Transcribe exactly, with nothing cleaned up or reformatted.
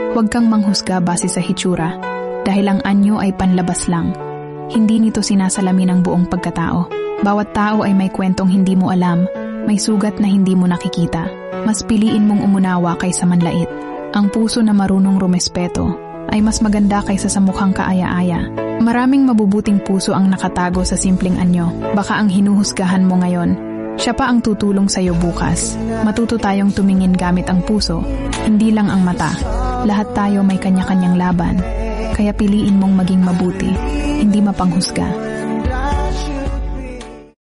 Huwag kang manghusga base sa hitsura, dahil ang anyo ay panlabas lang. Hindi nito sinasalamin ang buong pagkatao. Bawat tao ay may kwentong hindi mo alam, may sugat na hindi mo nakikita. Mas piliin mong umunawa kaysa manlait. Ang puso na marunong rumespeto ay mas maganda kaysa sa mukhang kaaya-aya. Maraming mabubuting puso ang nakatago sa simpleng anyo. Baka ang hinuhusgahan mo ngayon, siya pa ang tutulong sa'yo bukas. Matuto tayong tumingin gamit ang puso, hindi lang ang mata. Lahat tayo may kanya-kanyang laban, kaya piliin mong maging mabuti, hindi mapanghusga.